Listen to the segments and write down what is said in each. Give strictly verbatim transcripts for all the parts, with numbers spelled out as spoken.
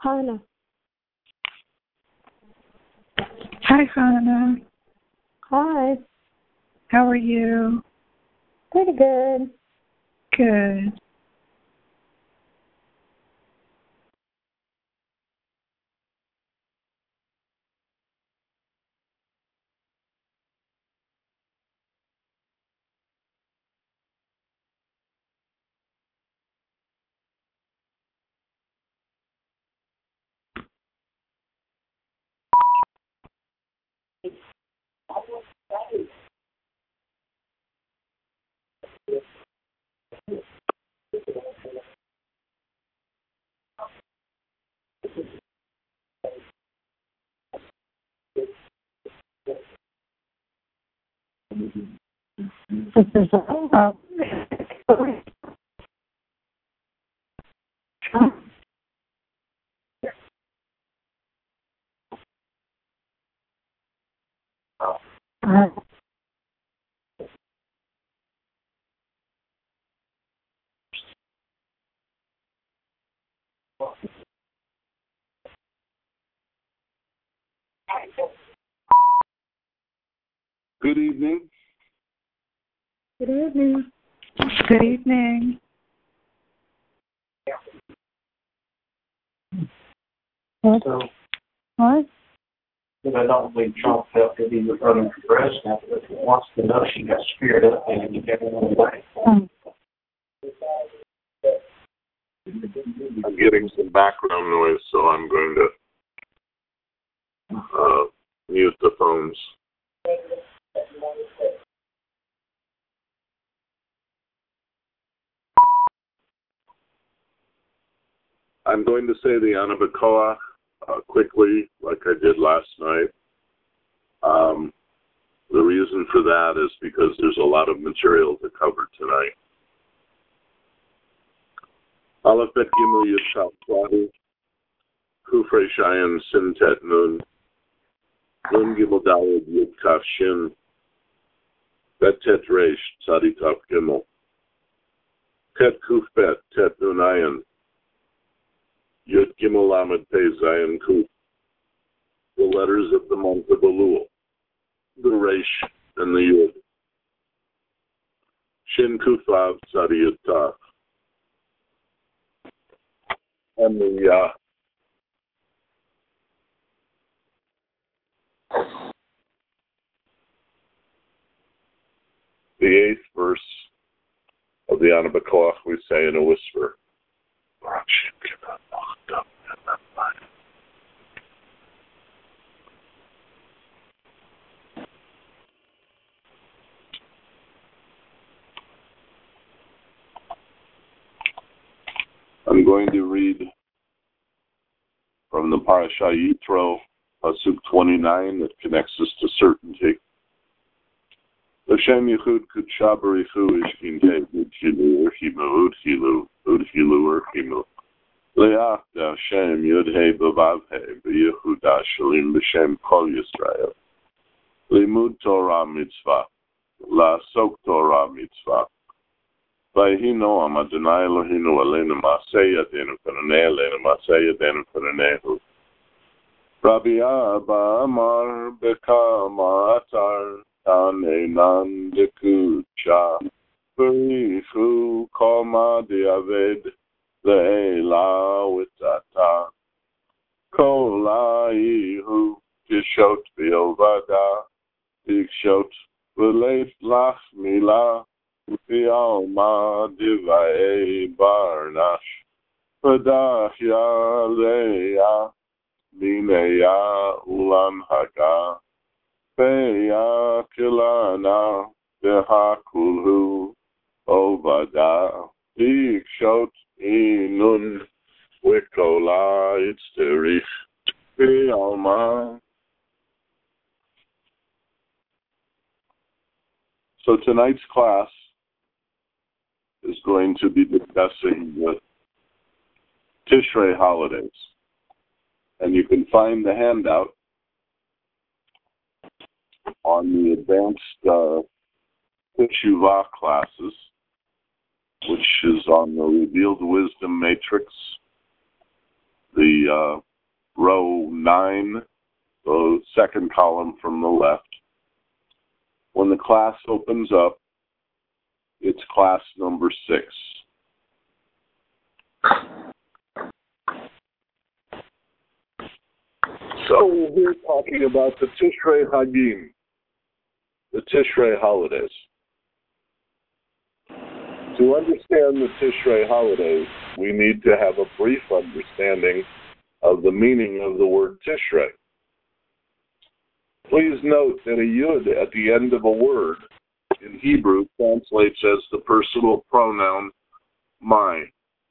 Hannah. Hi, Hannah. Hi. How are you? Pretty good. Good. uh, uh, Good evening. Good evening. Good evening. What? What? But I don't believe Trump felt that he was running for president, but he wants to know she got scared up and he got away. Um, I'm getting some background noise, so I'm going to uh, mute the phones. I'm going to say the Ana B'Koach uh, quickly, like I did last night. Um, the reason for that is because there's a lot of material to cover tonight. Aleph Bet Gimel Yud Chaf Tzadik, Kuf Resh Ayin Sin Tet Nun, Nun Gimel Daled Yud Kaf Shin, Bet Tet Resh Tzadik Kaf Gimel, Tet Kuf Bet Tet Nun Ayin, Yud Gimel Lamed Pei Zayin Kuf, the letters of the month of Elul, the Resh and the Yud. Shin Kuf Av Tzadi Yud Taf. And the uh, the eighth verse of the Ana B'Koach we say in a whisper. I'm going to read from the Parasha Yitro, Pasuk twenty-nine, that connects us to certainty. L'shem yichud kudsha b'richu ishkinte udchilu urchimu udchilu udchilu urchimu le'ach Hashem yudhei b'vavhei b'yichuda shalim b'shem kol Yisrael limud Torah mitzvah la'asok Torah mitzvah Vayhi noam Adonai Eloheinu aleinu ma'aseh yadenu v'nanei aleinu ma'aseh yadenu v'nanehu Rabbi Abba Amar Bekama Atar Tanenan Dekucha Berichu Koma Diaved Le'ela Witata Kola Ihu Tishot Biovada Tikshot V'leif Lach Milah V'alma Divae Barnash V'dach Yaleya Mineya Ulam Haga Beya Kilana Behakulhu Ovada Ikshot Inun Wikola Itzterich Bealma. So tonight's class is going to be discussing the Tishrei holidays. And you can find the handout on the advanced uh, Teshuvah classes, which is on the Revealed Wisdom Matrix, the the uh, row nine, the second column from the left. When the class opens up, it's class number six. So we're talking about the Tishrei Hagim, the Tishrei holidays. To understand the Tishrei holidays, we need to have a brief understanding of the meaning of the word Tishrei. Please note that a yud at the end of a word in Hebrew translates as the personal pronoun my.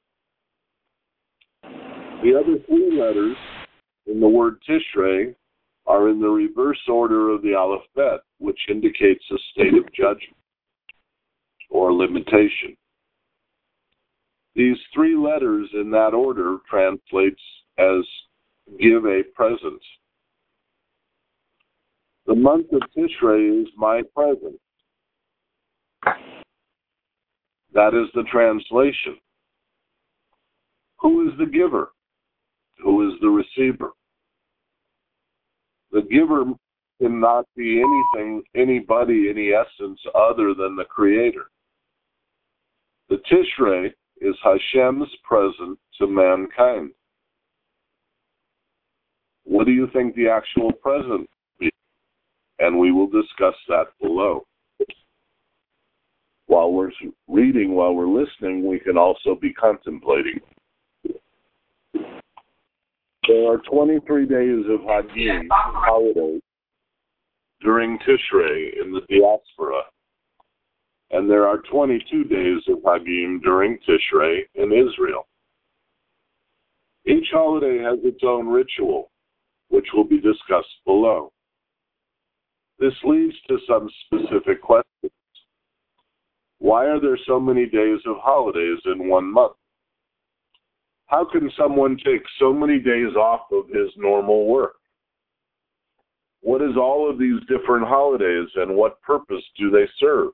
The other three letters in the word Tishrei are in the reverse order of the Aleph Bet, which indicates a state of judgment or limitation. These three letters in that order translates as give a present. The month of Tishrei is my present. That is the translation. Who is the giver? Who is the receiver? The giver cannot be anything, anybody, any essence other than the Creator. The Tishrei is Hashem's present to mankind. What do you think the actual present is? And we will discuss that below. While we're reading, while we're listening, we can also be contemplating. There are twenty-three days of Hagim, holidays, during Tishrei in the diaspora. And there are twenty-two days of Hagim during Tishrei in Israel. Each holiday has its own ritual, which will be discussed below. This leads to some specific questions. Why are there so many days of holidays in one month? How can someone take so many days off of his normal work? What is all of these different holidays and what purpose do they serve?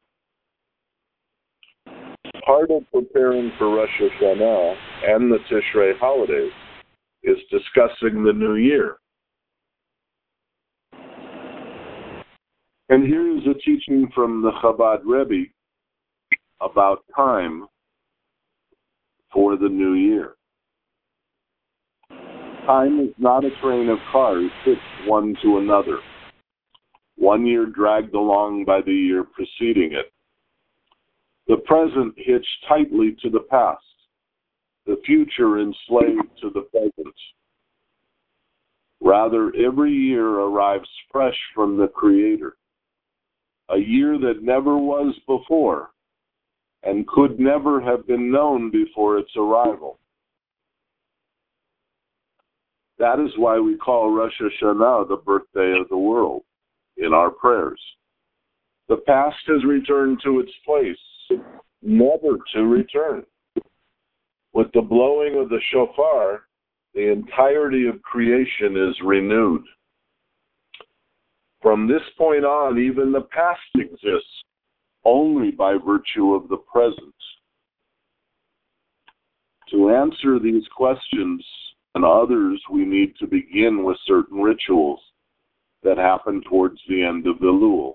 Part of preparing for Rosh Hashanah and the Tishrei holidays is discussing the new year. And here is a teaching from the Chabad Rebbe about time for the new year. Time is not a train of cars hitched one to another, one year dragged along by the year preceding it. The present hitched tightly to the past, the future enslaved to the present. Rather, every year arrives fresh from the Creator, a year that never was before and could never have been known before its arrival. That is why we call Rosh Hashanah the birthday of the world in our prayers. The past has returned to its place, never to return. With the blowing of the shofar, the entirety of creation is renewed. From this point on, even the past exists only by virtue of the present. To answer these questions and others, we need to begin with certain rituals that happen towards the end of the Elul.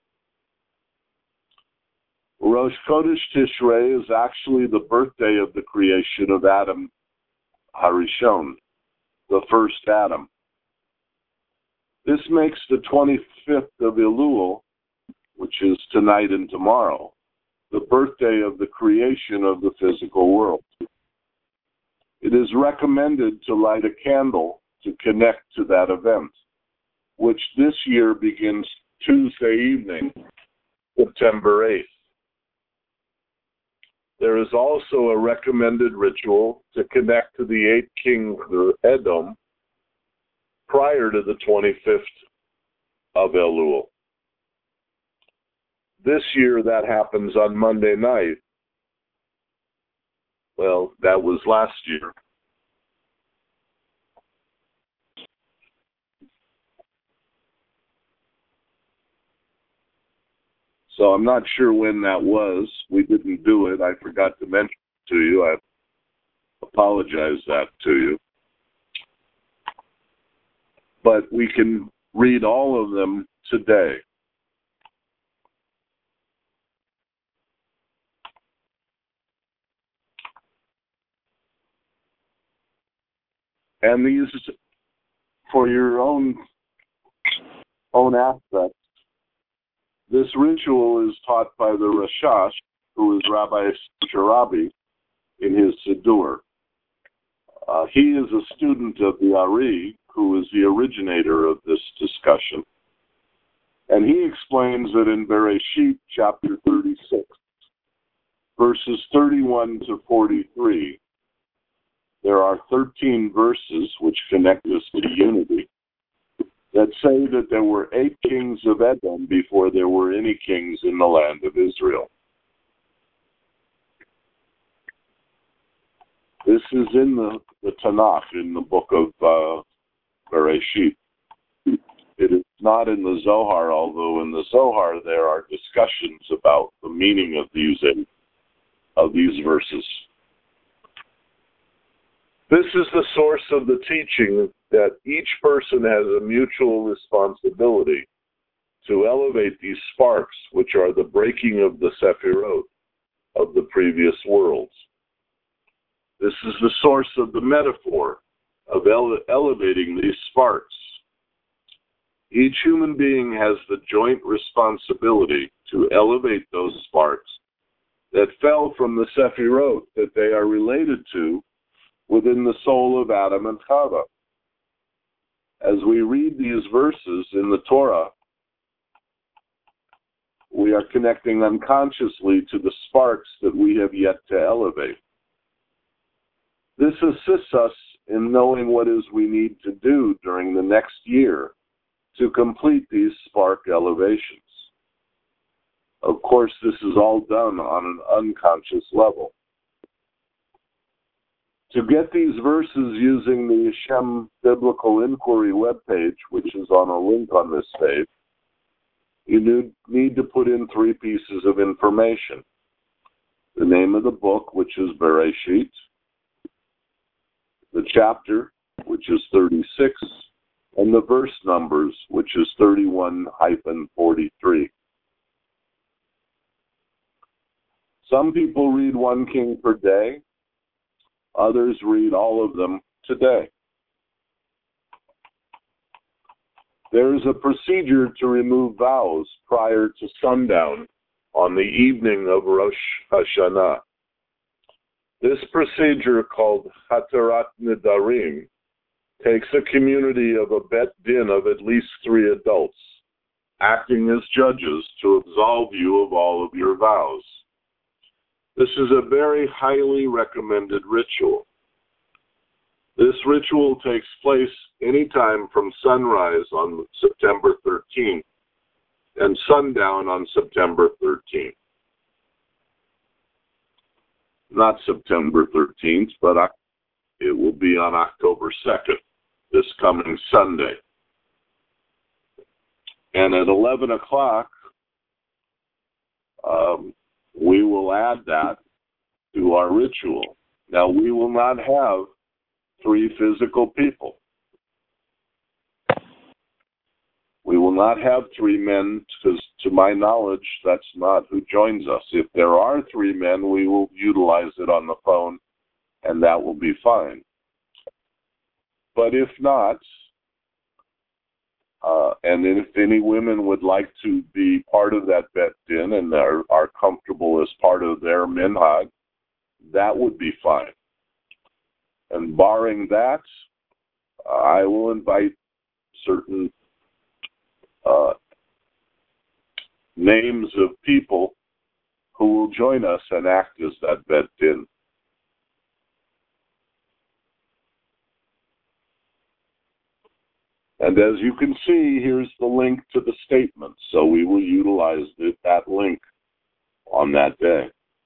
Rosh Chodesh Tishrei is actually the birthday of the creation of Adam Harishon, the first Adam. This makes the twenty-fifth of Elul, which is tonight and tomorrow, the birthday of the creation of the physical world. It is recommended to light a candle to connect to that event, which this year begins Tuesday evening, September eighth. There is also a recommended ritual to connect to the eight kings of Edom prior to the twenty-fifth of Elul. This year that happens on Monday night. Well, that was last year. So I'm not sure when that was. We didn't do it. I forgot to mention it to you. I apologize that to you. but we can read all of them today. And these, for your own own aspect, this ritual is taught by the Rashash, who is Rabbi Sharabi, in his Siddur. Uh, he is a student of the Ari, who is the originator of this discussion. And he explains that in Bereshit, chapter thirty-six, verses thirty-one to forty-three, there are thirteen verses which connect us to unity that say that there were eight kings of Edom before there were any kings in the land of Israel. This is in the, the Tanakh, in the book of uh, Bereshit. It is not in the Zohar, although in the Zohar there are discussions about the meaning of these of these verses. This is the source of the teaching that each person has a mutual responsibility to elevate these sparks, which are the breaking of the Sephirot of the previous worlds. This is the source of the metaphor of ele- elevating these sparks. Each human being has the joint responsibility to elevate those sparks that fell from the Sephirot that they are related to within the soul of Adam and Chava. As we read these verses in the Torah, we are connecting unconsciously to the sparks that we have yet to elevate. This assists us in knowing what it is we need to do during the next year to complete these spark elevations. Of course, this is all done on an unconscious level. To get these verses using the Hashem Biblical Inquiry webpage, which is on a link on this page, you need to put in three pieces of information. The name of the book, which is Bereshit, the chapter, which is thirty-six, and the verse numbers, which is thirty-one to forty-three. Some people read one king per day. Others read all of them today. There is a procedure to remove vows prior to sundown on the evening of Rosh Hashanah. This procedure, called Hatarat Nidarim, takes a community of a bet din of at least three adults, acting as judges to absolve you of all of your vows. This is a very highly recommended ritual. This ritual takes place anytime from sunrise on September thirteenth and sundown on September thirteenth. Not September thirteenth, but it will be on October second, this coming Sunday. And at eleven o'clock, um, we will add that to our ritual. Now, we will not have three physical people. We will not have three men, because to my knowledge, that's not who joins us. If there are three men, we will utilize it on the phone, and that will be fine. But if not, uh, and if any women would like to be part of that bet din and are, are comfortable as part of their minhag, that would be fine. And barring that, uh, I will invite certain uh, names of people who will join us and act as that bet din. And as you can see, here's the link to the statement. So we will utilize it, that link on that day.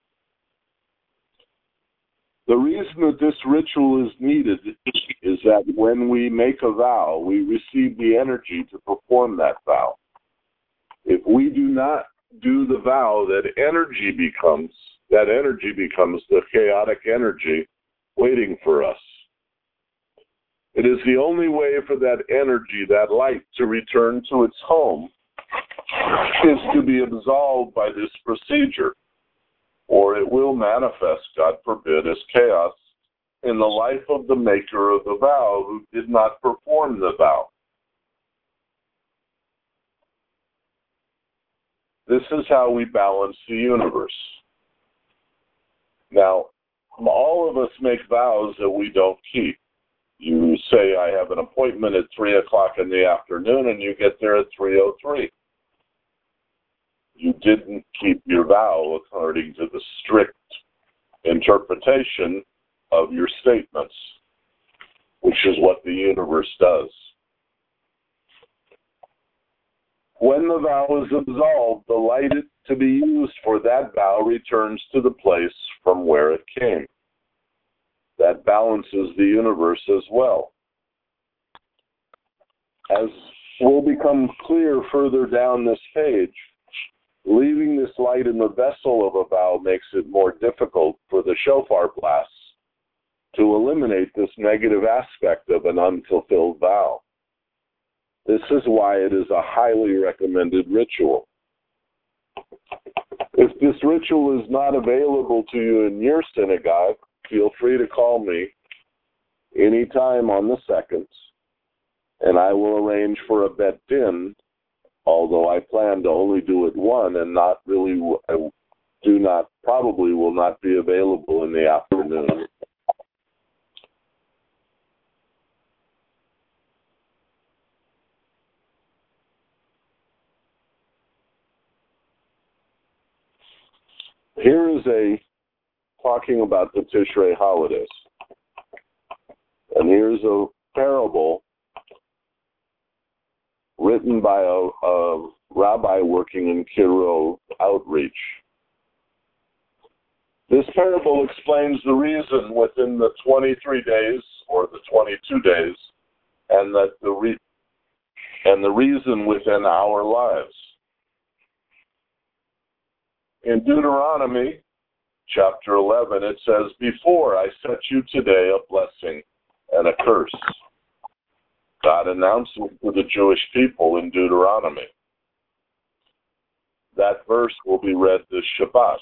The reason that this ritual is needed is that when we make a vow, we receive the energy to perform that vow. If we do not do the vow, that energy becomes, that energy becomes the chaotic energy waiting for us. It is the only way for that energy, that light, to return to its home, is to be absolved by this procedure, or it will manifest, God forbid, as chaos in the life of the maker of the vow who did not perform the vow. This is how we balance the universe. Now, all of us make vows that we don't keep. You say, I have an appointment at three o'clock in the afternoon, and you get there at three oh three. You didn't keep your vow according to the strict interpretation of your statements, which is what the universe does. When the vow is absolved, the light to be used for that vow returns to the place from where it came. That balances the universe as well. As will become clear further down this page, leaving this light in the vessel of a vow makes it more difficult for the shofar blasts to eliminate this negative aspect of an unfulfilled vow. This is why it is a highly recommended ritual. If this ritual is not available to you in your synagogue, feel free to call me anytime on the second, and I will arrange for a bet din, although I plan to only do it one and not really, I do not, probably will not be available in the afternoon. Here is a talking about the Tishrei holidays. And here's a parable written by a, a rabbi working in Kirov Outreach. This parable explains the reason within the twenty-three days or the twenty-two days, and that the re- and the reason within our lives. In Deuteronomy chapter eleven, it says, "Before I set you today a blessing and a curse." God announced it to the Jewish people in Deuteronomy. That verse will be read this Shabbat.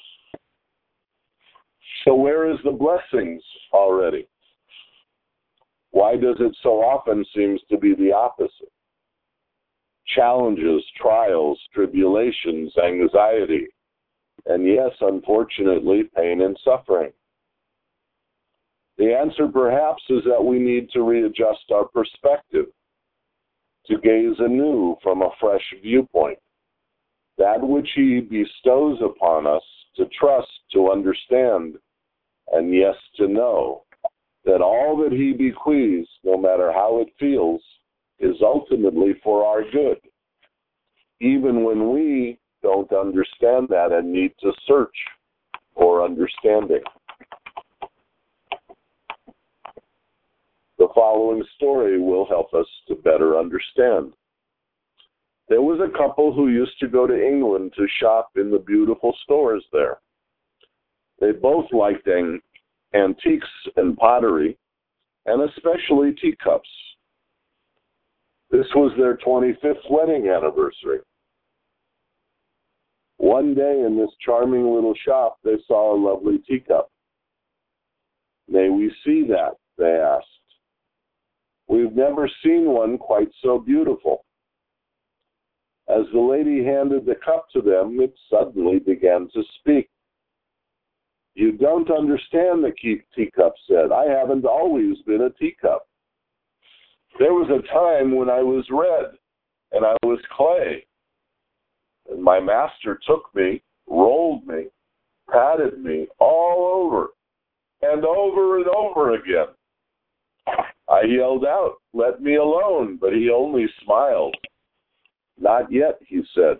So where is the blessings already? Why does it so often seems to be the opposite? Challenges, trials, tribulations, anxiety, and yes, unfortunately, pain and suffering. The answer perhaps is that we need to readjust our perspective, to gaze anew from a fresh viewpoint, that which He bestows upon us, to trust, to understand, and yes, to know that all that He bequeaths, no matter how it feels, is ultimately for our good, even when we don't understand that and need to search for understanding. The following story will help us to better understand. There was a couple who used to go to England to shop in the beautiful stores there. They both liked an- antiques and pottery, and especially teacups. This was their twenty-fifth wedding anniversary. One day in this charming little shop, they saw a lovely teacup. "May we see that?" they asked. "We've never seen one quite so beautiful." As the lady handed the cup to them, it suddenly began to speak. "You don't understand," the teacup said. "I haven't always been a teacup. There was a time when I was red and I was clay. And my master took me, rolled me, patted me all over and over and over again. I yelled out, 'Let me alone,' but he only smiled. 'Not yet,' he said.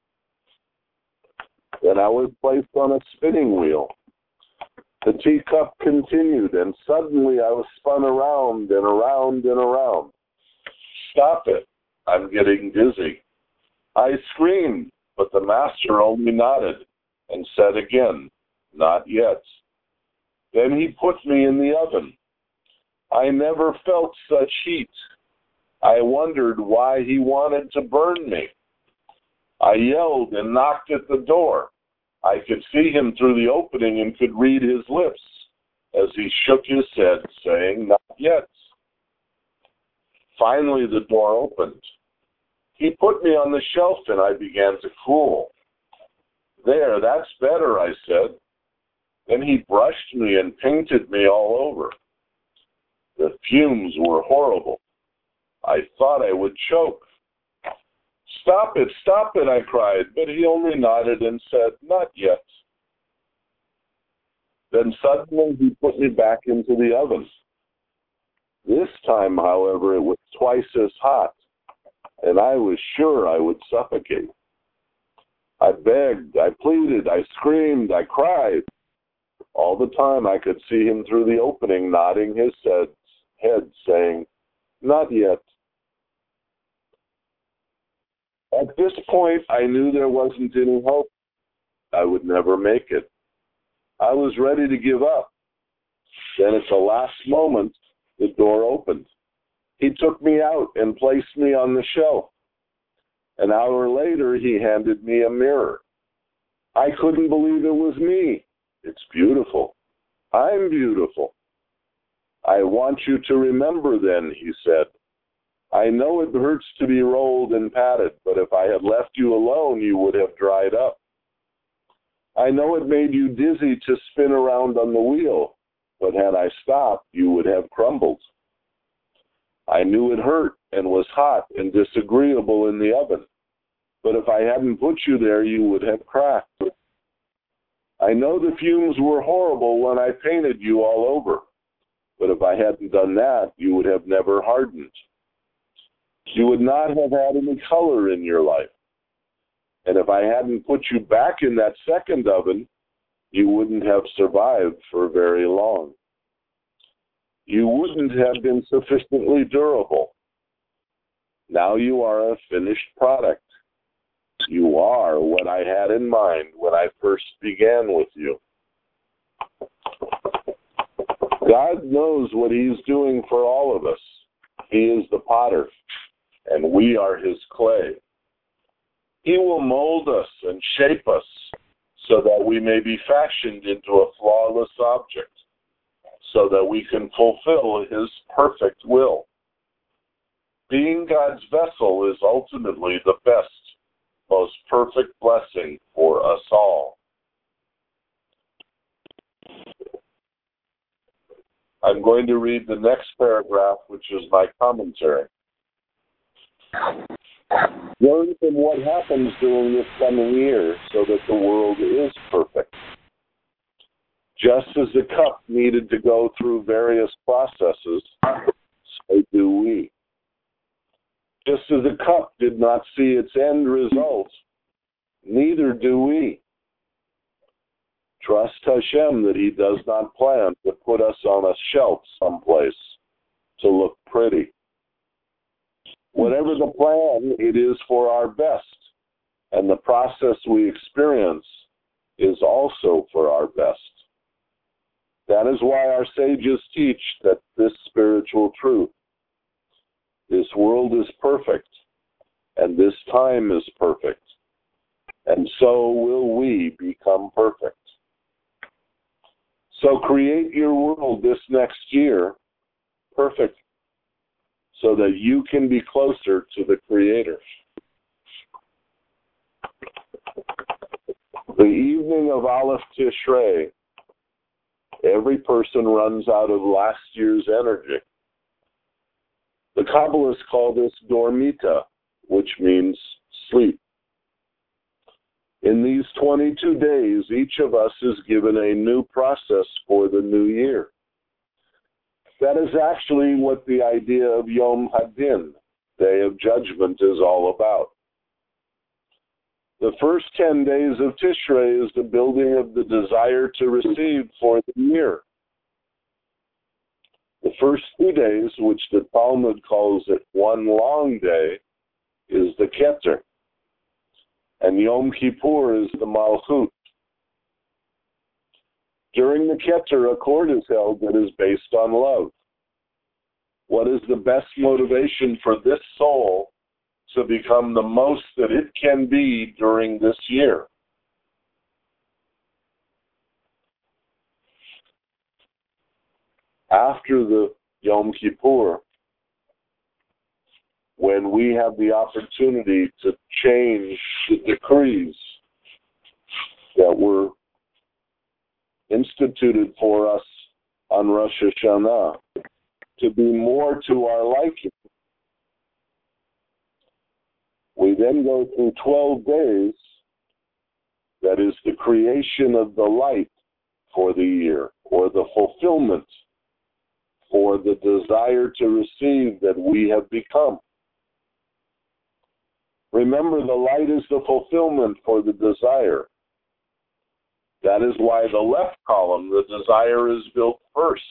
Then I was placed on a spinning wheel. The teacup continued, and suddenly I was spun around and around and around. 'Stop it, I'm getting dizzy.' I screamed, but the master only nodded and said again, 'Not yet.' Then he put me in the oven. I never felt such heat. I wondered why he wanted to burn me. I yelled and knocked at the door. I could see him through the opening and could read his lips as he shook his head, saying, "Not yet." Finally, the door opened. He put me on the shelf and I began to cool. "There, that's better," I said. Then he brushed me and painted me all over. The fumes were horrible. I thought I would choke. "Stop it, stop it," I cried, but he only nodded and said, "Not yet." Then suddenly he put me back into the oven. This time, however, it was twice as hot, and I was sure I would suffocate. I begged, I pleaded, I screamed, I cried. All the time I could see him through the opening nodding his head, head saying, "Not yet." At this point, I knew there wasn't any hope. I would never make it. I was ready to give up. Then at the last moment, the door opened. He took me out and placed me on the shelf. An hour later, he handed me a mirror. I couldn't believe it was me. It's beautiful. I'm beautiful. "I want you to remember then," he said. "I know it hurts to be rolled and patted, but if I had left you alone, you would have dried up. I know it made you dizzy to spin around on the wheel, but had I stopped, you would have crumbled. I knew it hurt and was hot and disagreeable in the oven, but if I hadn't put you there, you would have cracked. I know the fumes were horrible when I painted you all over, but if I hadn't done that, you would have never hardened. You would not have had any color in your life. And if I hadn't put you back in that second oven, you wouldn't have survived for very long. You wouldn't have been sufficiently durable. Now you are a finished product. You are what I had in mind when I first began with you." God knows what He's doing for all of us. He is the potter, and we are His clay. He will mold us and shape us so that we may be fashioned into a flawless object, so that we can fulfill His perfect will. Being God's vessel is ultimately the best, most perfect blessing for us all. I'm going to read the next paragraph, which is my commentary. Learn from what happens during this coming year so that the world is perfect. Just as the cup needed to go through various processes, so do we. Just as the cup did not see its end result, neither do we. Trust Hashem that He does not plan to put us on a shelf someplace to look pretty. Whatever the plan, it is for our best, and the process we experience is also for our best. That is why our sages teach that this spiritual truth. This world is perfect, and this time is perfect, and so will we become perfect. So create your world this next year perfect, so that you can be closer to the Creator. The evening of Aleph Tishrei, every person runs out of last year's energy. The Kabbalists call this dormita, which means sleep. In these twenty-two days, each of us is given a new process for the new year. That is actually what the idea of Yom Hadin, Day of Judgment, is all about. The first ten days of Tishrei is the building of the desire to receive for the year. The first two days, which the Talmud calls it one long day, is the Keter. And Yom Kippur is the Malchut. During the Keter, a court is held that is based on love. is the best motivation for this soul to become the most that it can be during this year? After the Yom Kippur, when we have the opportunity to change the decrees that were instituted for us on Rosh Hashanah to be more to our liking, we then go through twelve days, that is the creation of the light for the year, or the fulfillment for the desire to receive that we have become. Remember, the light is the fulfillment for the desire. That is why the left column, the desire, is built first.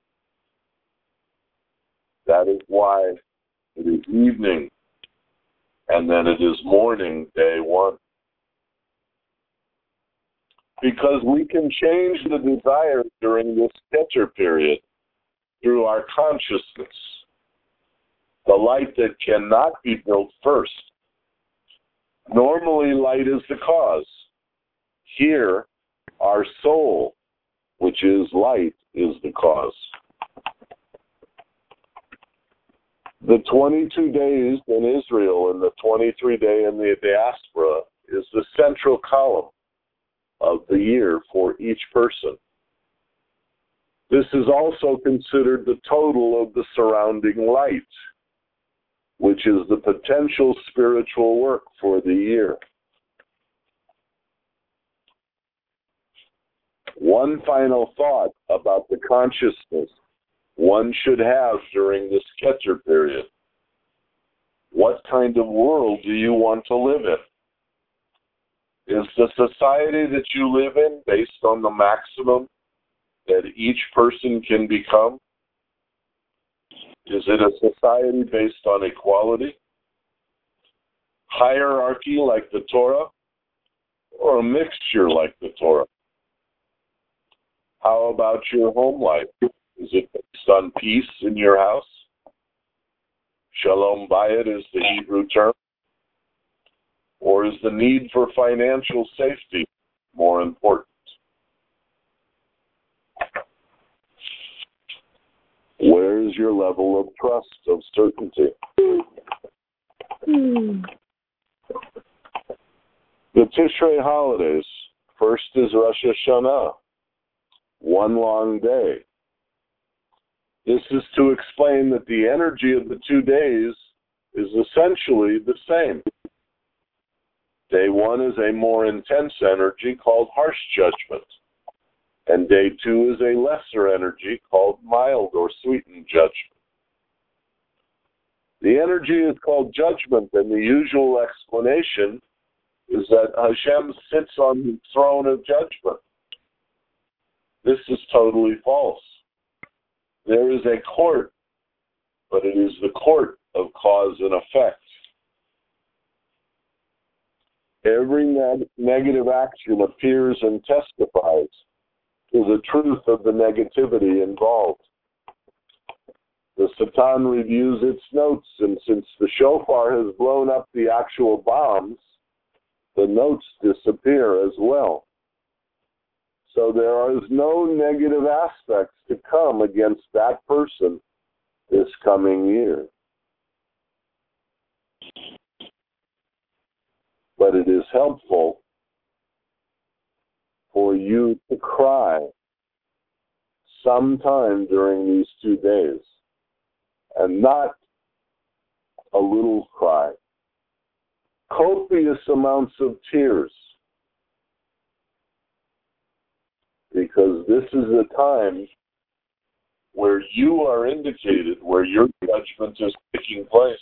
That is why it is evening, and then it is morning, day one. Because we can change the desire during this Keter period through our consciousness, the light that cannot be built first. Normally, light is the cause. Here, our soul, which is light, is the cause. The twenty-two days in Israel and the twenty-three day in the diaspora is the central column of the year for each person. This is also considered the total of the surrounding light, which is the potential spiritual work for the year. One final thought about the consciousness one should have during this Keter period. What kind of world do you want to live in? Is the society that you live in based on the maximum that each person can become? Is it a society based on equality, hierarchy like the Torah, or a mixture like the Torah? How about your home life? Is it based on peace in your house? Shalom bayit is the Hebrew term. Or is the need for financial safety more important? Where is your level of trust, of certainty? Hmm. The Tishrei holidays, first is Rosh Hashanah, one long day. This is to explain that the energy of the two days is essentially the same. Day one is a more intense energy called harsh judgment, and day two is a lesser energy called mild or sweetened judgment. The energy is called judgment, and the usual explanation is that Hashem sits on the throne of judgment. This is totally false. There is a court, but it is the court of cause and effect. Every neg- negative action appears and testifies to the truth of the negativity involved. The Satan reviews its notes, and since the shofar has blown up the actual bombs, the notes disappear as well. So there is no negative aspects to come against that person this coming year. But it is helpful for you to cry sometime during these two days, and not a little cry. Copious amounts of tears, because this is the time where you are indicated, where your judgment is taking place.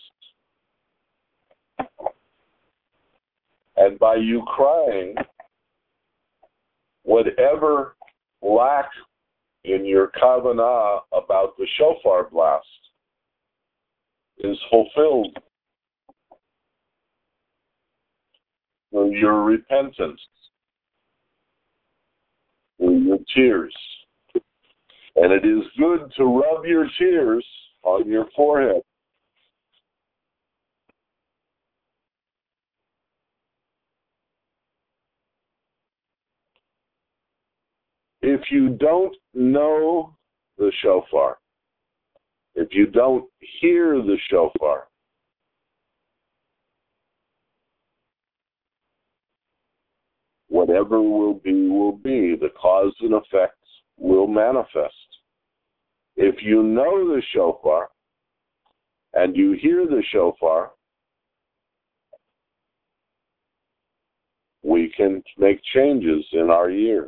And by you crying, whatever lack in your kavanah about the shofar blast is fulfilled through your repentance, through your tears. And it is good to rub your tears on your forehead. If you don't know the shofar, if you don't hear the shofar, whatever will be, will be. The cause and effects will manifest. If you know the shofar and you hear the shofar, we can make changes in our year.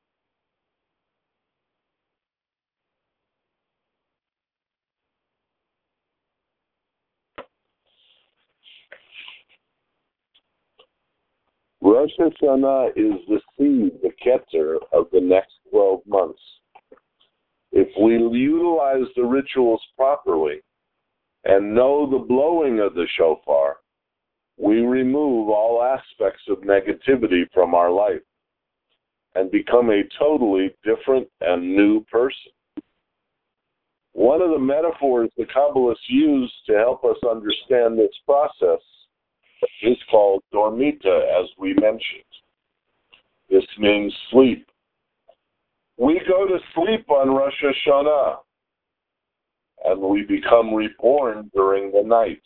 Rosh Hashanah is the seed, the keter, of the next twelve months. If we utilize the rituals properly and know the blowing of the shofar, we remove all aspects of negativity from our life and become a totally different and new person. One of the metaphors the Kabbalists use to help us understand this process is called dormita, as we mentioned. This means sleep. We go to sleep on Rosh Hashanah, and we become reborn during the nights.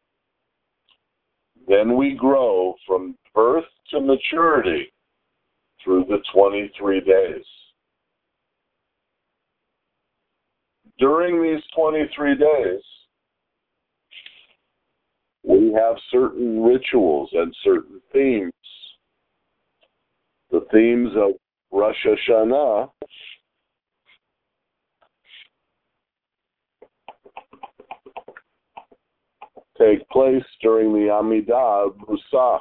Then we grow from birth to maturity through the twenty-three days. During these twenty-three days, we have certain rituals and certain themes. The themes of Rosh Hashanah take place during the Amidah of Musaf.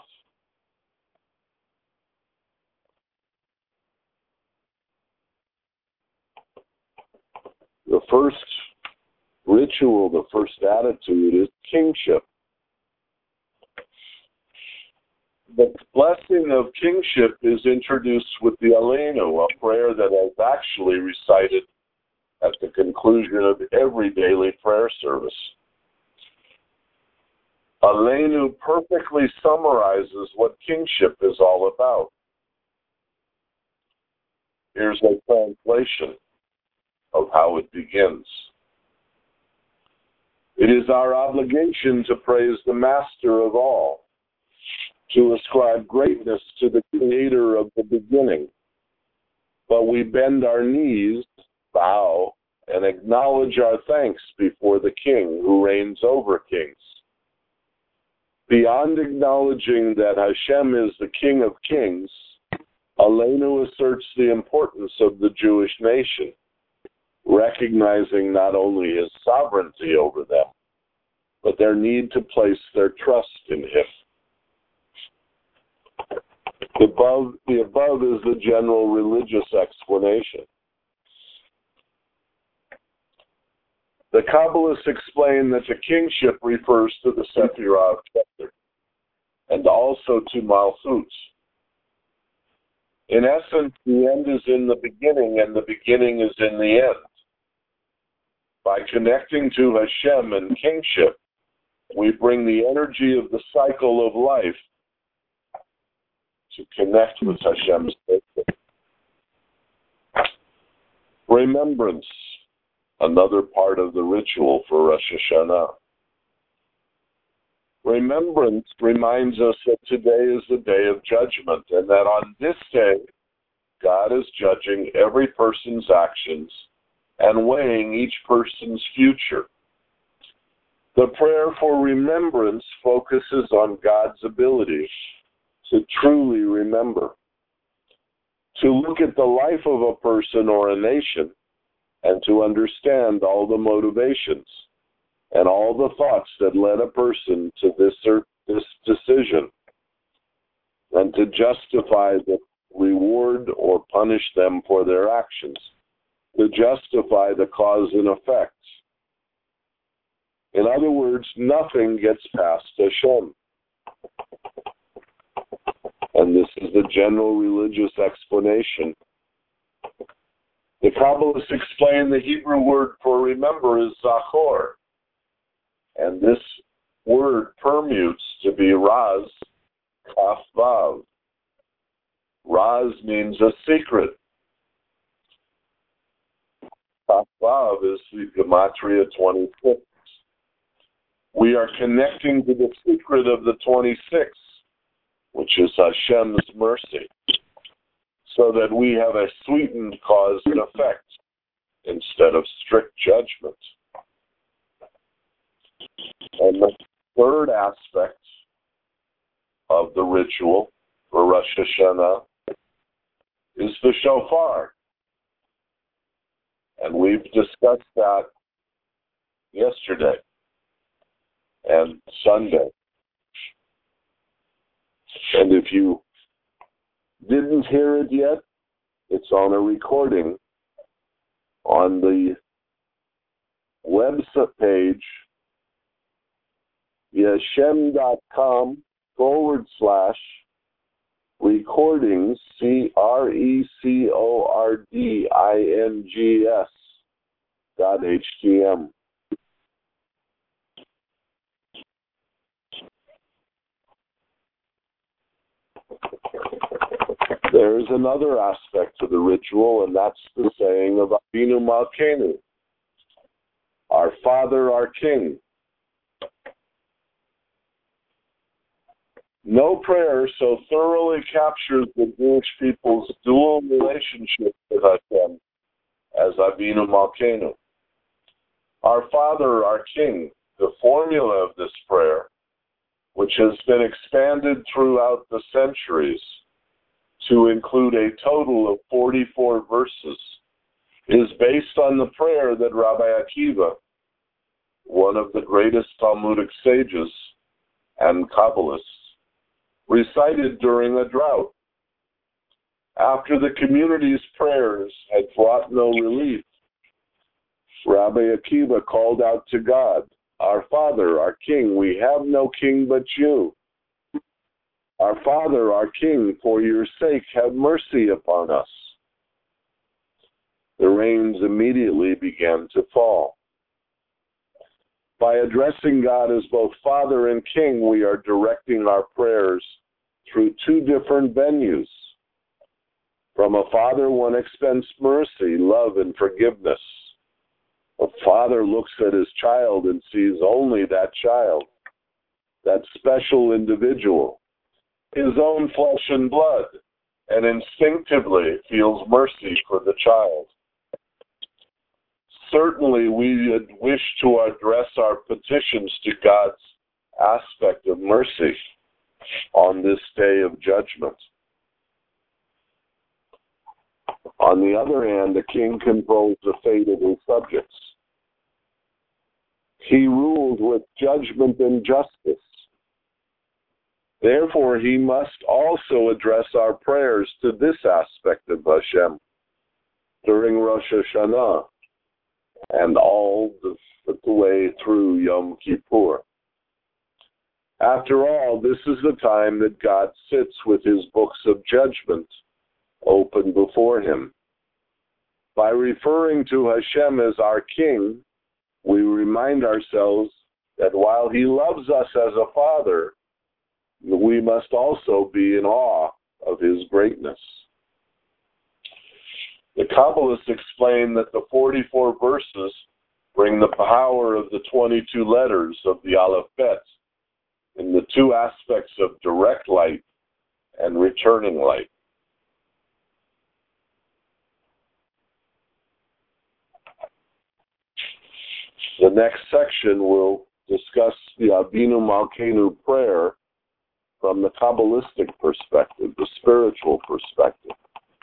The first ritual, the first attitude is kingship. The blessing of kingship is introduced with the Aleinu, a prayer that is actually recited at the conclusion of every daily prayer service. Aleinu perfectly summarizes what kingship is all about. Here's a translation of how it begins. It is our obligation to praise the Master of all, to ascribe greatness to the Creator of the beginning. But we bend our knees, bow, and acknowledge our thanks before the King who reigns over kings. Beyond acknowledging that Hashem is the King of kings, Aleinu asserts the importance of the Jewish nation, recognizing not only his sovereignty over them, but their need to place their trust in him. The above, the above is the general religious explanation. The Kabbalists explain that the kingship refers to the Sephirah of Keter and also to Malchut. In essence, the end is in the beginning and the beginning is in the end. By connecting to Hashem and kingship, we bring the energy of the cycle of life to connect with Hashem's nature. Remembrance, another part of the ritual for Rosh Hashanah. Remembrance reminds us that today is the day of judgment, and that on this day, God is judging every person's actions and weighing each person's future. The prayer for remembrance focuses on God's ability to truly remember, to look at the life of a person or a nation and to understand all the motivations and all the thoughts that led a person to this or this decision, and to justify the reward or punish them for their actions, to justify the cause and effects. In other words, nothing gets past Hashem. And this is the general religious explanation. The Kabbalists explain the Hebrew word for remember is zachor, And this word permutes to be Raz, Kaf Vav. Raz means a secret. Kaf Vav is the Gematria twenty-six. We are connecting to the secret of the twenty-six, which is Hashem's mercy, so that we have a sweetened cause and effect instead of strict judgment. And the third aspect of the ritual for Rosh Hashanah is the shofar. And we've discussed that yesterday and Sunday. And if you didn't hear it yet, it's on a recording on the website page, yeshem.com forward slash recordings, C R E C O R D I N G S dot H T M. There is another aspect to the ritual, and that's the saying of Avinu Malkeinu, our Father, our King. No prayer so thoroughly captures the Jewish people's dual relationship with Hashem as Avinu Malkeinu. Our Father, our King, the formula of this prayer, which has been expanded throughout the centuries to include a total of forty-four verses, is based on the prayer that Rabbi Akiva, one of the greatest Talmudic sages and Kabbalists, recited during a drought. After the community's prayers had brought no relief, Rabbi Akiva called out to God, "Our Father, our King, we have no king but you. Our Father, our King, for your sake, have mercy upon us." The rains immediately began to fall. By addressing God as both Father and King, we are directing our prayers through two different venues. From a father, one expends mercy, love, and forgiveness. A father looks at his child and sees only that child, that special individual, his own flesh and blood, and instinctively feels mercy for the child. Certainly, we would wish to address our petitions to God's aspect of mercy on this day of judgment. On the other hand, the king controls the fate of his subjects. He ruled with judgment and justice. Therefore, he must also address our prayers to this aspect of Hashem during Rosh Hashanah and all the, the way through Yom Kippur. After all, this is the time that God sits with his books of judgment open before him. By referring to Hashem as our King, we remind ourselves that while he loves us as a father, we must also be in awe of his greatness. The Kabbalists explain that the forty-four verses bring the power of the twenty-two letters of the Aleph Bet in the two aspects of direct light and returning light. The next section will discuss the Avinu Malkeinu prayer from the Kabbalistic perspective, the spiritual perspective.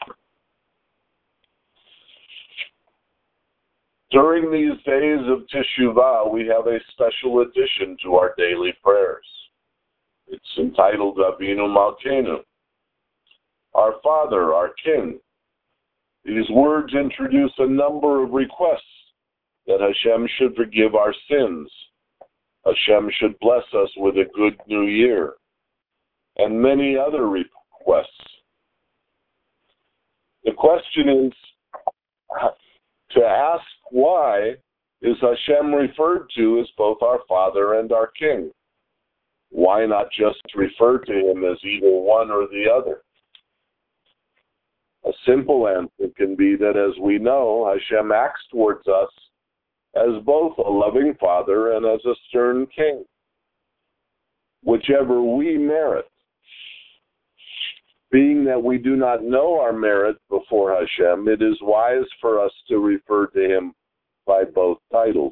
During these days of Teshuvah, we have a special addition to our daily prayers. It's entitled Avinu Malkeinu, our Father, our King. These words introduce a number of requests that Hashem should forgive our sins, Hashem should bless us with a good new year, and many other requests. The question is to ask why is Hashem referred to as both our Father and our King? Why not just refer to him as either one or the other? A simple answer can be that, as we know, Hashem acts towards us as both a loving Father and as a stern King, whichever we merit. Being that we do not know our merit before Hashem, it is wise for us to refer to him by both titles.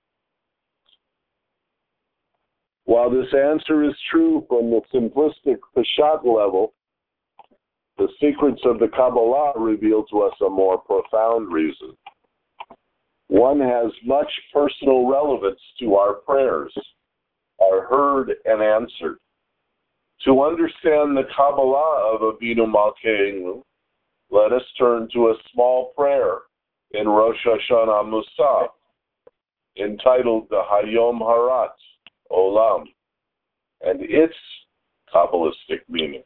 While this answer is true from the simplistic Peshat level, the secrets of the Kabbalah reveal to us a more profound reason. One has much personal relevance to our prayers, are heard and answered. To understand the Kabbalah of Avinu Malkeinu, let us turn to a small prayer in Rosh Hashanah Musaf, entitled the Hayom Harat Olam, and its Kabbalistic meaning.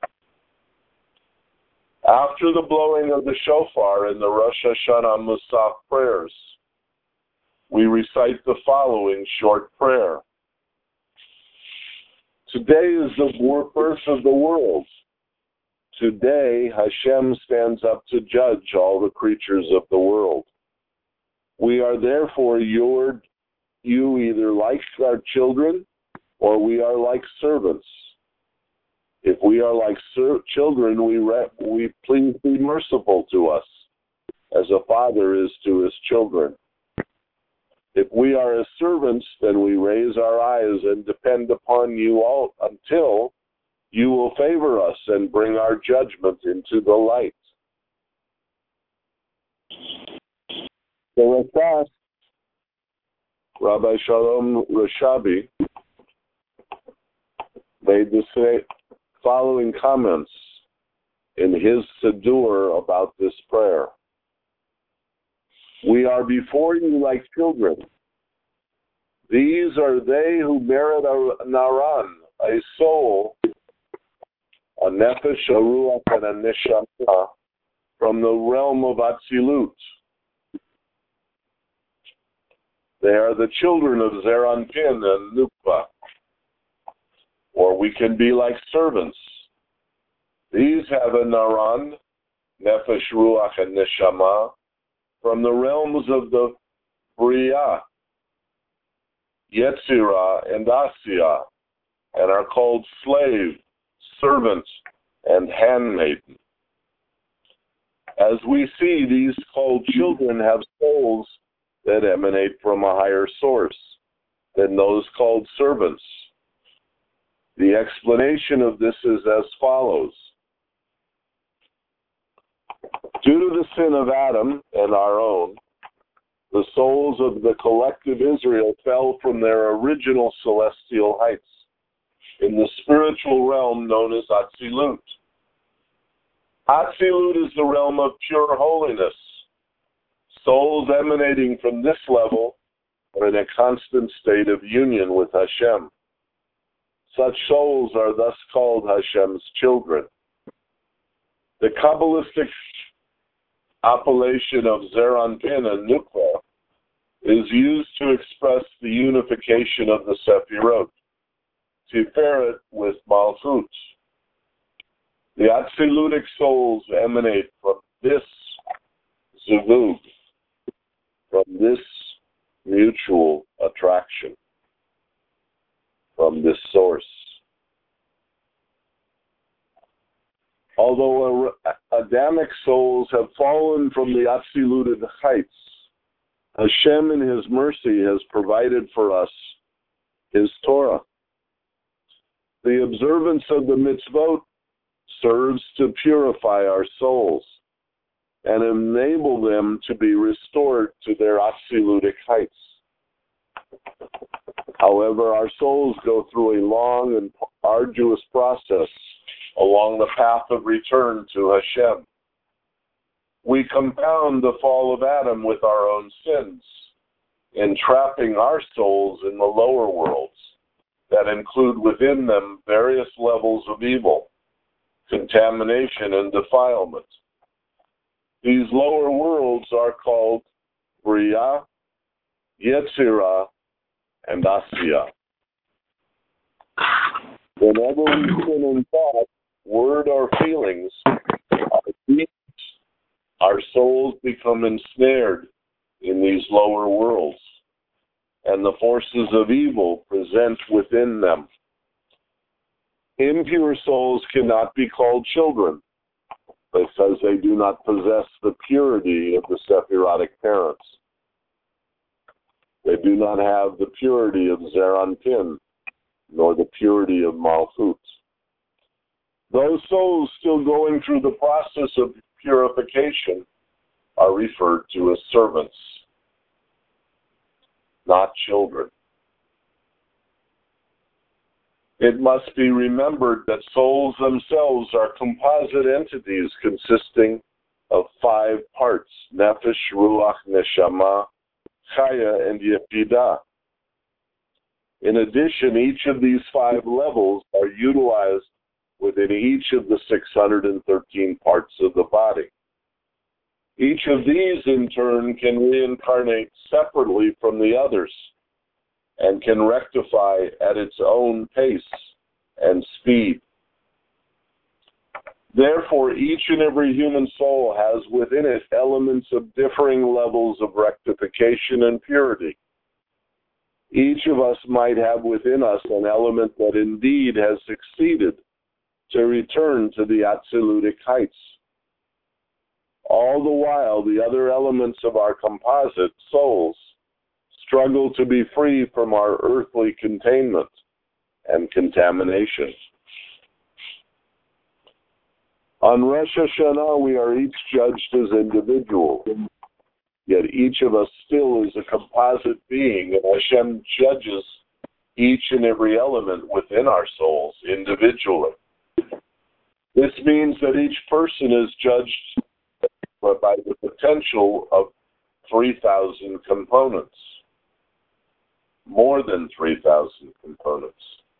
After the blowing of the shofar in the Rosh Hashanah Musaf prayers, we recite the following short prayer. Today is the birth of the world. Today, Hashem stands up to judge all the creatures of the world. We are therefore your, you either like our children or we are like servants. If we are like ser- children, we, re- we please be merciful to us, as a father is to his children. If we are as servants, then we raise our eyes and depend upon you all until you will favor us and bring our judgment into the light. The Rakas, Rabbi Shalom Rashabi, made the following comments in his Siddur about this prayer. We are before you like children. These are they who merit a naran, a soul, a nefesh, a ruach, and a neshama from the realm of Atzilut. They are the children of Zeranpin and Nukva. Or we can be like servants. These have a naran, nefesh, ruach, and neshama from the realms of the Bria, Yetzirah, and Asiyah, and are called slave, servant, and handmaiden. As we see, these called children have souls that emanate from a higher source than those called servants. The explanation of this is as follows. Due to the sin of Adam and our own, the souls of the collective Israel fell from their original celestial heights in the spiritual realm known as Atzilut. Atzilut is the realm of pure holiness. Souls emanating from this level are in a constant state of union with Hashem. Such souls are thus called Hashem's children. The Kabbalistic appellation of Zeranpin and Nukva is used to express the unification of the Sephirot, Tiferet with Malchut. The Atzilutic souls emanate from this zivug, from this mutual attraction, from this source. Although Adamic souls have fallen from the Atziluted heights, Hashem in His mercy has provided for us His Torah. The observance of the mitzvot serves to purify our souls and enable them to be restored to their Atzilutic heights. However, our souls go through a long and arduous process along the path of return to Hashem. We compound the fall of Adam with our own sins, entrapping our souls in the lower worlds that include within them various levels of evil, contamination, and defilement. These lower worlds are called Bria, Yetzirah, and Asiyah. Whenever we sin in thought, word, or feelings, our deeds, our souls become ensnared in these lower worlds, and the forces of evil present within them. Impure souls cannot be called children because they do not possess the purity of the Sephirotic parents. They do not have the purity of Zeranpin, nor the purity of Malchut. Those souls still going through the process of purification are referred to as servants, not children. It must be remembered that souls themselves are composite entities consisting of five parts: Nefesh, Ruach, Neshama, Chaya, and Yefidah. In addition, each of these five levels are utilized within each of the six hundred thirteen parts of the body. Each of these, in turn, can reincarnate separately from the others and can rectify at its own pace and speed. Therefore, each and every human soul has within it elements of differing levels of rectification and purity. Each of us might have within us an element that indeed has succeeded to return to the Atzilutic heights. All the while, the other elements of our composite souls struggle to be free from our earthly containment and contamination. On Rosh Hashanah, we are each judged as individuals, yet each of us still is a composite being, and Hashem judges each and every element within our souls individually. This means that each person is judged by the potential of three thousand components, more than three thousand components.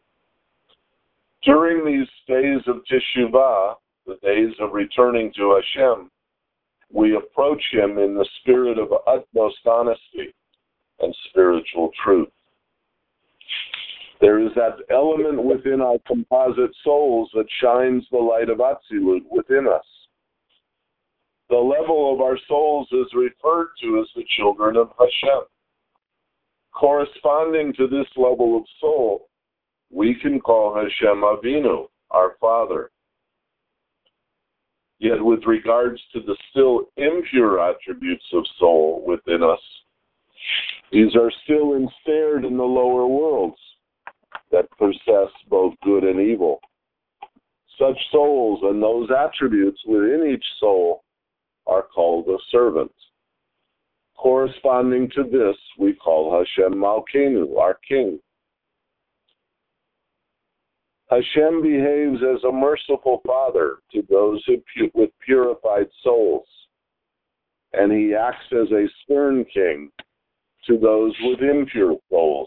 During these days of Teshuvah, the days of returning to Hashem, we approach Him in the spirit of utmost honesty and spiritual truth. There is that element within our composite souls that shines the light of Atzilut within us. The level of our souls is referred to as the children of Hashem. Corresponding to this level of soul, we can call Hashem Avinu, our Father. Yet with regards to the still impure attributes of soul within us, these are still ensnared in the lower worlds that possess both good and evil. Such souls and those attributes within each soul are called a servant. Corresponding to this, we call Hashem Malkeinu, our King. Hashem behaves as a merciful father to those with purified souls, and He acts as a stern king to those with impure souls.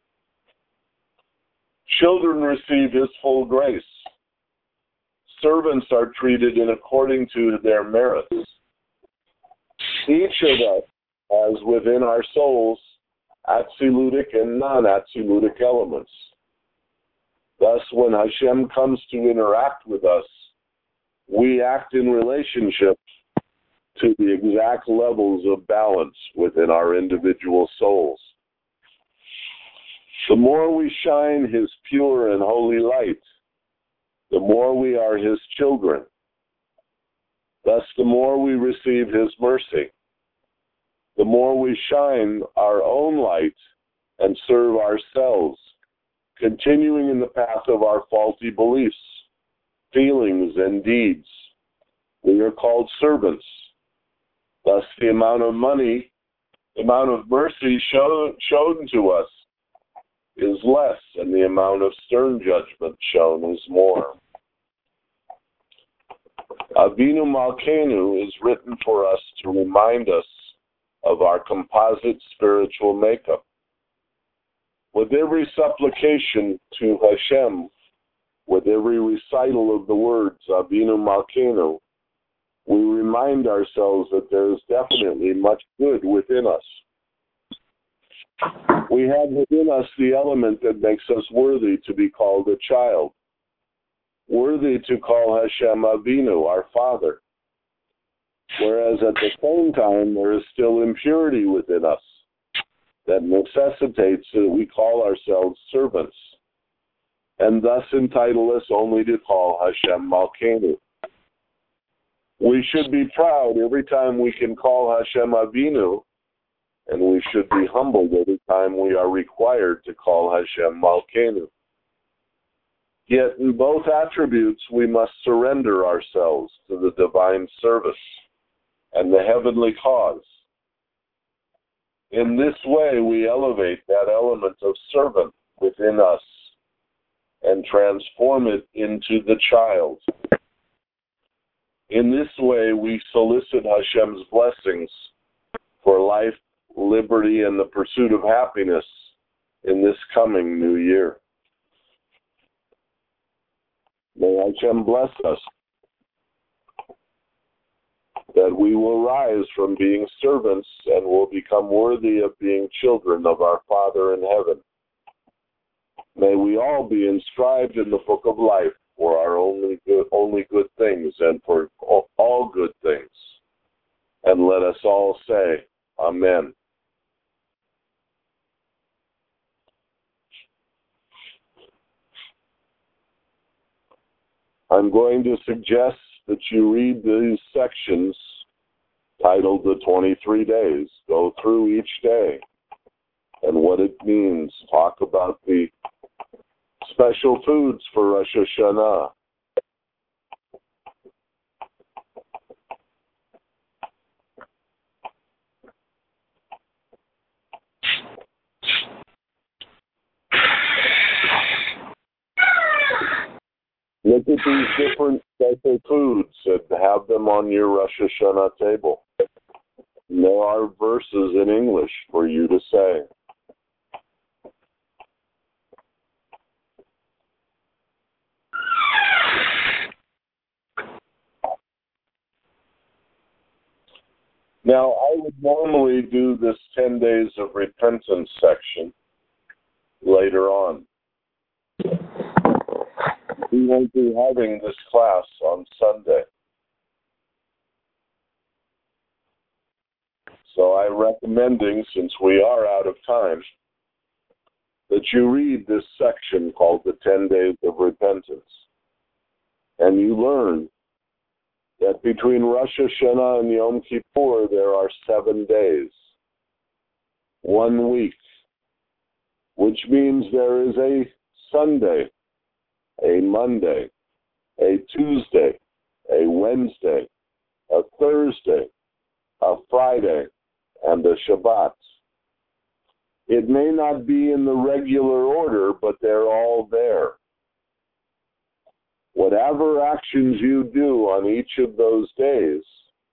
Children receive His full grace. Servants are treated in according to their merits. Each of us has within our souls Atzilutic and non-Atzilutic elements. Thus, when Hashem comes to interact with us, we act in relationship to the exact levels of balance within our individual souls. The more we shine His pure and holy light, the more we are His children. Thus, the more we receive His mercy, the more we shine our own light and serve ourselves, continuing in the path of our faulty beliefs, feelings, and deeds. We are called servants. Thus, the amount of money, the amount of mercy shown, shown to us is less, and the amount of stern judgment shown is more. Avinu Malkeinu is written for us to remind us of our composite spiritual makeup. With every supplication to Hashem, with every recital of the words Avinu Malkeinu, we remind ourselves that there is definitely much good within us. We have within us the element that makes us worthy to be called a child, worthy to call Hashem Avinu, our Father. Whereas at the same time, there is still impurity within us that necessitates that we call ourselves servants, and thus entitle us only to call Hashem Malkeinu. We should be proud every time we can call Hashem Avinu, and we should be humbled every time we are required to call Hashem Malkeinu. Yet in both attributes, we must surrender ourselves to the divine service and the heavenly cause. In this way, we elevate that element of servant within us and transform it into the child. In this way, we solicit Hashem's blessings for life, liberty, and the pursuit of happiness in this coming new year. May Hashem bless us, that we will rise from being servants and will become worthy of being children of our Father in heaven. May we all be inscribed in the book of life for our only good, only good things and for all good things. And let us all say, Amen. I'm going to suggest that you read these sections titled The twenty-three Days. Go through each day and what it means. Talk about the special foods for Rosh Hashanah. Look at these different special foods and have them on your Rosh Hashanah table. And there are verses in English for you to say. Now, I would normally do this ten days of repentance section later on. We won't be having this class on Sunday. So I'm recommending, since we are out of time, that you read this section called the ten days of repentance. And you learn that between Rosh Hashanah and Yom Kippur, there are seven days. One week. Which means there is a Sunday, a Monday, a Tuesday, a Wednesday, a Thursday, a Friday, and a Shabbat. It may not be in the regular order, but they're all there. Whatever actions you do on each of those days,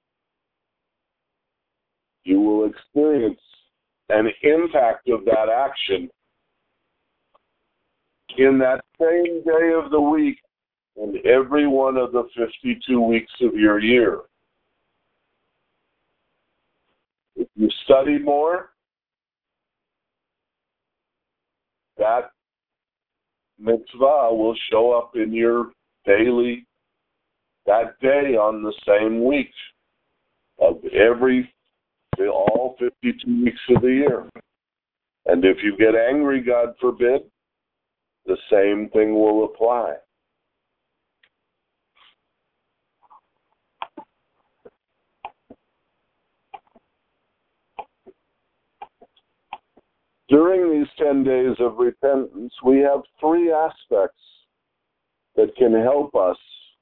you will experience an impact of that action in that same day of the week and every one of the fifty-two weeks of your year. If you study more, that mitzvah will show up in your daily, that day on the same week of every, all fifty-two weeks of the year. And if you get angry, God forbid, the same thing will apply. During these ten days of repentance, we have three aspects that can help us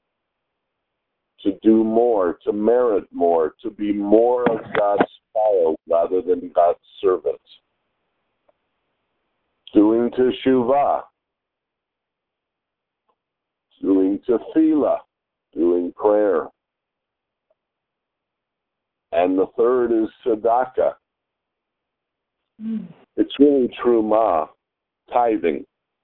to do more, to merit more, to be more of God's child rather than God's servant. Doing teshuvah, doing tefillah, doing prayer. And the third is tzedakah. Mm. It's really trumah, tithing.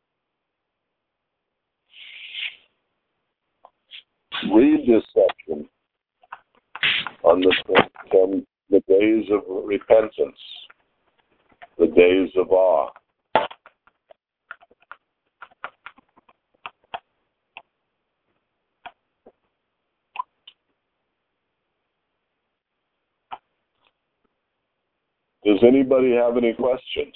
Read this section on the, on the days of repentance. the days of awe. Does anybody have any questions?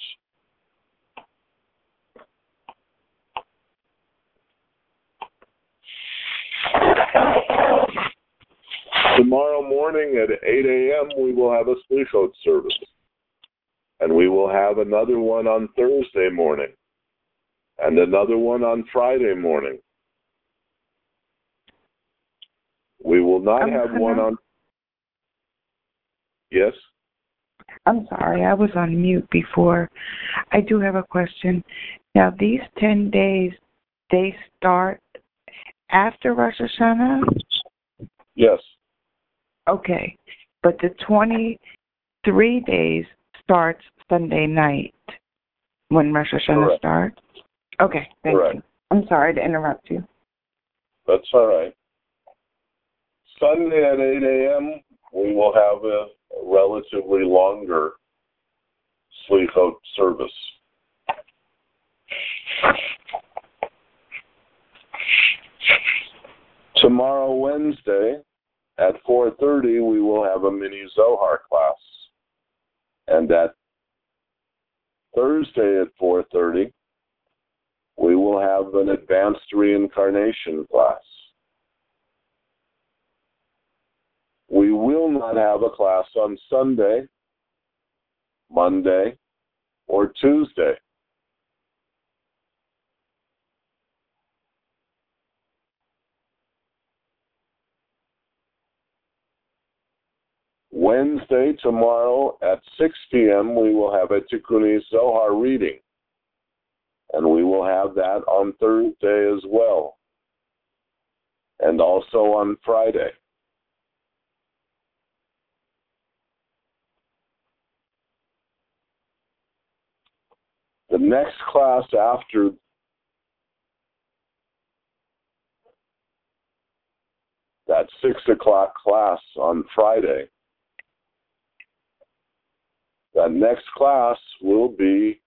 Tomorrow morning at eight a.m. we will have a Slichot service. And we will have another one on Thursday morning. And another one on Friday morning. We will not I'm have gonna... one on... Yes? I'm sorry, I was on mute before. I do have a question. Now, these ten days, they start after Rosh Hashanah? Yes. Okay. But the twenty-three days starts Sunday night when Rosh Hashanah Correct. starts? Okay, thank Correct. you. I'm sorry to interrupt you. That's all right. Sunday at eight a.m. we will have a relatively longer Slichot service. Tomorrow, Wednesday, at four thirty, we will have a mini Zohar class. And at Thursday at four thirty, we will have an advanced reincarnation class. We will not have a class on Sunday, Monday, or Tuesday. Wednesday, tomorrow at six p.m., we will have a Tikkuni Zohar reading. And we will have that on Thursday as well. And also on Friday. The next class after that six o'clock class on Friday, that next class will be,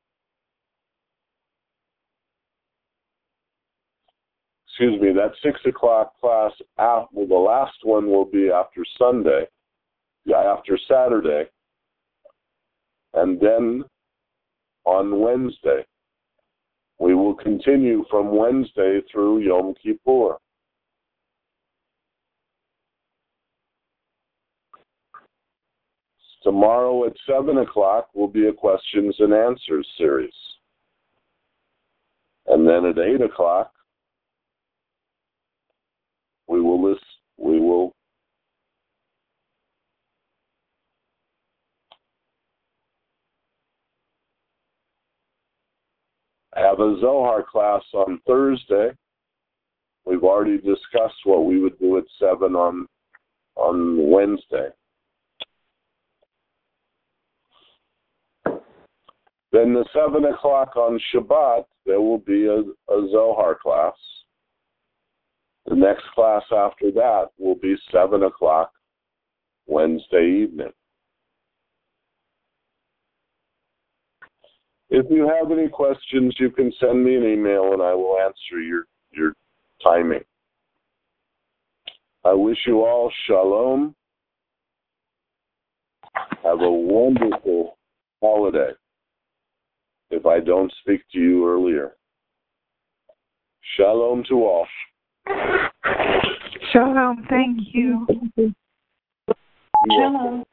excuse me, that six o'clock class, after, the last one will be after Sunday, yeah, after Saturday, and then on Wednesday. We will continue from Wednesday through Yom Kippur. Tomorrow at seven o'clock will be a questions and answers series. And then at eight o'clock, we will list, we will have a Zohar class on Thursday. We've already discussed what we would do at seven on on Wednesday. Then the seven o'clock on Shabbat, there will be a, a Zohar class. The next class after that will be seven o'clock Wednesday evening. If you have any questions, you can send me an email and I will answer your, your timing. I wish you all shalom. Have a wonderful holiday if I don't speak to you earlier. Shalom to all. Shalom, thank you. Shalom.